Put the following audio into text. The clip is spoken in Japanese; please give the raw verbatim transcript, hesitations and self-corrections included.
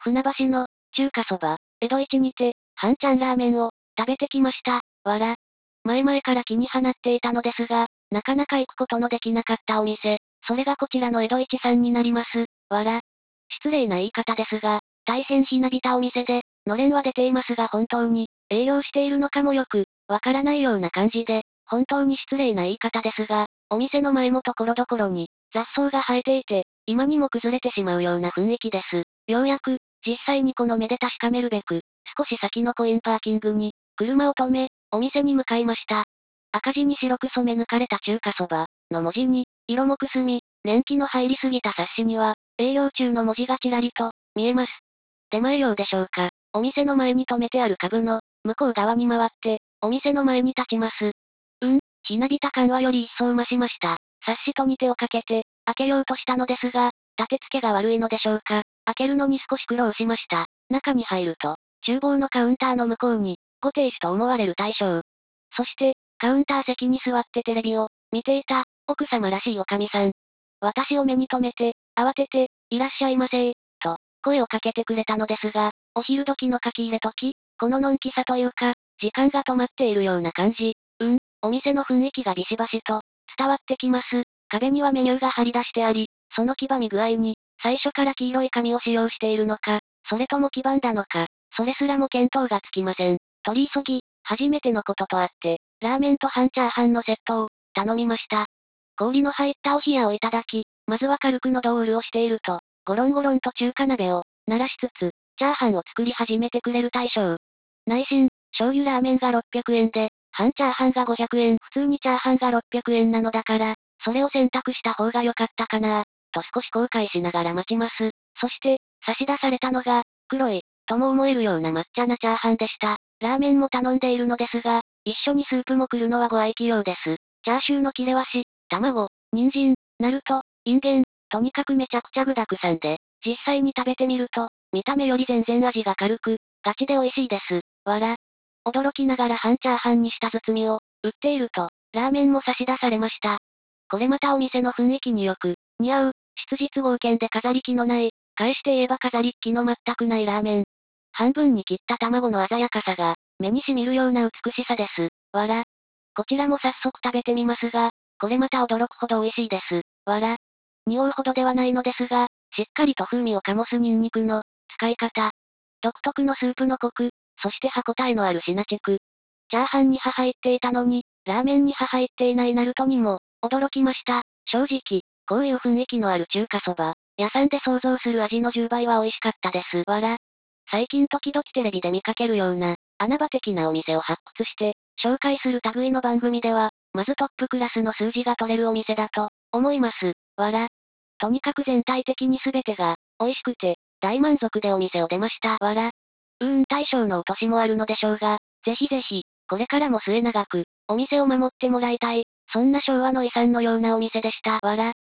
船橋の、中華そば、江戸一にて、半ちゃんラーメンを、食べてきました。わら。前々から気に放っていたのですが、なかなか行くことのできなかったお店、それがこちらの江戸一さんになります。わら。失礼な言い方ですが、大変ひなびたお店で、のれんは出ていますが本当に、営業しているのかもよく、わからないような感じで、本当に失礼な言い方ですが、お店の前もところどころに、雑草が生えていて、今にも崩れてしまうような雰囲気です。ようやく、実際にこの目で確かめるべく、少し先のコインパーキングに、車を止め、お店に向かいました。赤字に白く染め抜かれた中華そば、の文字に、色もくすみ、年季の入りすぎた冊子には、営業中の文字がちらりと、見えます。出前用でしょうか。お店の前に止めてある株の、向こう側に回って、お店の前に立ちます。うん、ひなびた感はより一層増しました。冊子とに手をかけて、開けようとしたのですが、立て付けが悪いのでしょうか。開けるのに少し苦労しました。中に入ると、厨房のカウンターの向こうに、ご亭主と思われる大将。そして、カウンター席に座ってテレビを、見ていた、奥様らしいおかみさん。私を目に留めて、慌てて、いらっしゃいませと、声をかけてくれたのですが、お昼時の書き入れ時、こののんきさというか、時間が止まっているような感じ。うん、お店の雰囲気がビシバシと、伝わってきます。壁にはメニューが貼り出してあり、その黄ばみ具合に、最初から黄色い紙を使用しているのか、それとも黄ばんだのか、それすらも見当がつきません。取り急ぎ、初めてのこととあって、ラーメンと半チャーハンのセットを、頼みました。氷の入ったお冷やをいただき、まずは軽く喉を潤していると、ゴロンゴロンと中華鍋を、鳴らしつつ、チャーハンを作り始めてくれる大将。内心、醤油ラーメンがろっぴゃくえんで、半チャーハンがごひゃくえん、普通にチャーハンがろっぴゃくえんなのだから、それを選択した方が良かったかなと少し後悔しながら待ちます。そして、差し出されたのが、黒い、とも思えるような抹茶なチャーハンでした。ラーメンも頼んでいるのですが、一緒にスープも来るのはご愛嬌用です。チャーシューの切れ端、卵、人参、ナルト、インゲン、とにかくめちゃくちゃ具沢山で、実際に食べてみると、見た目より全然味が軽く、ガチで美味しいです。わら。驚きながら半チャーハンにした包みを、売っていると、ラーメンも差し出されました。これまたお店の雰囲気によく、似合う、質実剛健で飾り気のない、返して言えば飾り気の全くないラーメン。半分に切った卵の鮮やかさが、目に染みるような美しさです。わら。こちらも早速食べてみますが、これまた驚くほど美味しいです。わら。匂うほどではないのですが、しっかりと風味を醸すニンニクの、使い方。独特のスープのコク、そして歯応えのあるシナチク。チャーハンに歯入っていたのに、ラーメンに歯入っていないナルトにも、驚きました。正直、こういう雰囲気のある中華そば、屋さんで想像する味のじゅうばいは美味しかったです。わら。最近時々テレビで見かけるような、穴場的なお店を発掘して、紹介する類の番組では、まずトップクラスの数字が取れるお店だと、思います。わら。とにかく全体的に全てが、美味しくて、大満足でお店を出ました。わら。うーん大将のお年もあるのでしょうが、ぜひぜひ、これからも末永く、お店を守ってもらいたい、そんな昭和の遺産のようなお店でした。わら。